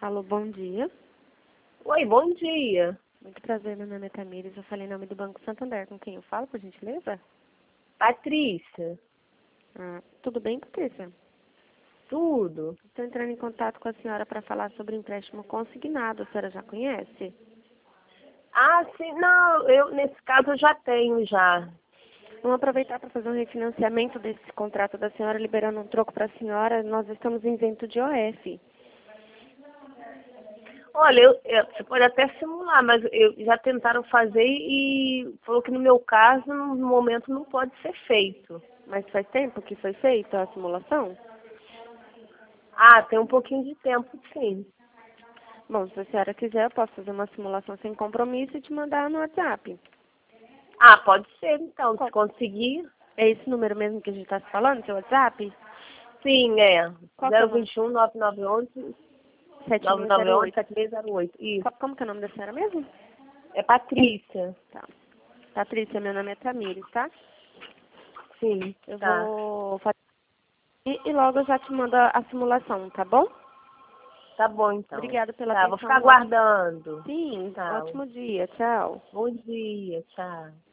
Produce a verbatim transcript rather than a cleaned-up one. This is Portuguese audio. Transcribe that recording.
Alô, bom dia. Oi, bom dia. Muito prazer, meu nome é Tamires. Eu falei em nome do Banco Santander. Com quem eu falo, por gentileza? Patrícia. Ah, tudo bem, Patrícia? Tudo? Estou entrando em contato com a senhora para falar sobre empréstimo consignado. A senhora já conhece? Ah, sim. Não, eu nesse caso eu já tenho já. Vamos aproveitar para fazer um refinanciamento desse contrato da senhora, liberando um troco para a senhora. Nós estamos isento de O F. Olha, eu, eu- você pode até simular, mas eu, já tentaram fazer e falou que no meu caso, no momento, não pode ser feito. Mas faz tempo que foi feita a simulação? Ah, tem um pouquinho de tempo, sim. Bom, se a senhora quiser, eu posso fazer uma simulação sem compromisso e te mandar no WhatsApp. Ah, pode ser então, Qual? se conseguir. É esse número mesmo que a gente está se falando, seu WhatsApp? Sim, é. Qual que é o zero nome? vinte e um, nove nove um um, sete nove seis nove zero um, oito. sete seis zero oito. Isso. Qual- Como que é o nome da senhora mesmo? É Patrícia. Tá. Patrícia, meu nome é Tamires, tá? Sim, Eu tá. vou fazer e e logo eu já te mando a a simulação, tá bom? Tá bom, então. Obrigada pela Tá, vou atenção. ficar Um ótimo... aguardando. Sim, Tá. ótimo dia. Tchau. Bom dia, tchau.